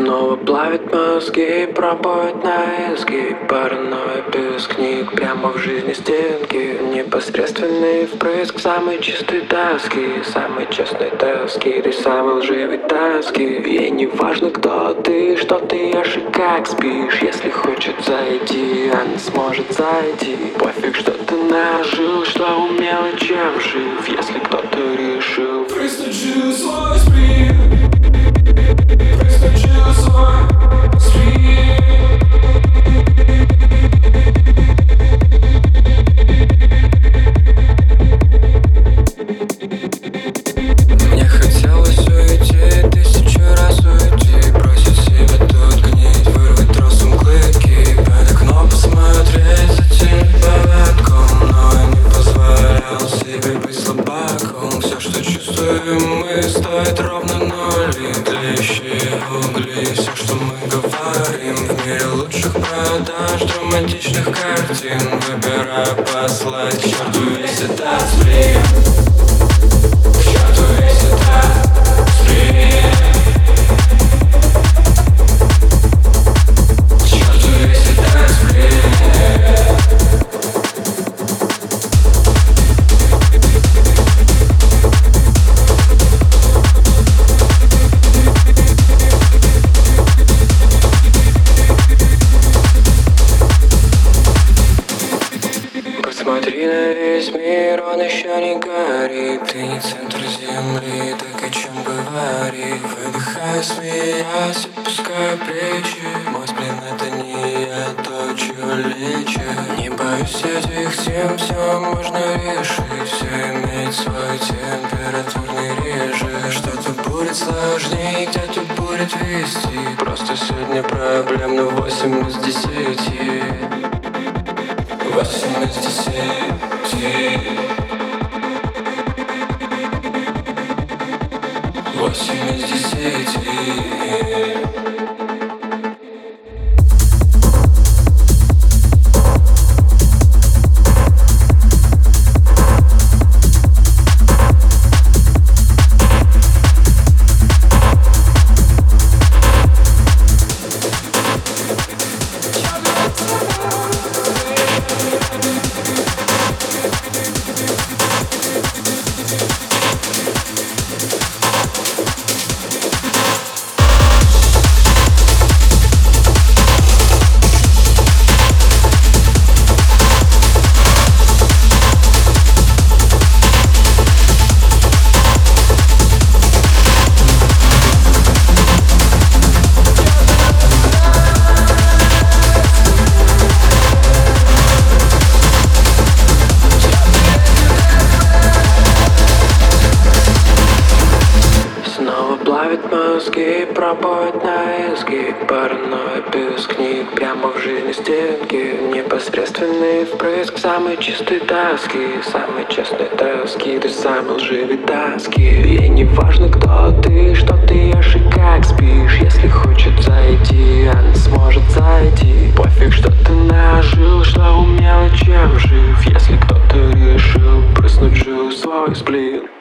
Снова плавит мозги, пробует на изгиб. Паранойя без книг, прямо в жизни стенки. Непосредственный впрыск самой чистой тоски, самой честной тоски, ты самый лживый тоски. Ей не важно, кто ты, что ты ешь и как спишь. Если хочет зайти, она сможет зайти. Пофиг, что ты нажил, что умел и чем жив. Если кто-то решил Преступил свой сплин, преступил свой сплин. Мне хотелось уйти, 1000 раз уйти, бросить себя тут гнить, вырвать тросом клыки, под окно посмотреть, затянуть поводком, но я не позволял себе быть слабаком. Все, что чувствуем мы, стоит ровно ноль, и тлеющие угли. Все, что мы говорим, в мире лучших продаж, драматичных картин, выбираю послать к черту весь этот сплин. Посмотри на весь мир, он еще не горит. Ты не центр земли, так о чем говори. Выдыхаю, смеясь, опускаю плечи. Мой сплин это не я, то, чего лечит. Не боюсь этих тем, все можно решить. Все имеет свой температурный режим. Что-то будет сложнее, где-то будет вести. Просто сегодня проблем на 8 из 10. 8 из 10. 8 из 10. Плавит мозги, пробует на изгиб. Паранойя без книг, прямо в жизни стенки. Непосредственный впрыск самой чистой тоски, самой честной тоски, ты самый лживый тоски. Ей не важно, кто ты, что ты ешь и как спишь. Если хочет зайти, она сможет зайти. Пофиг, что ты нажил, что умел и чем жив. Если кто-то решил прыснуть, жил свой сплин.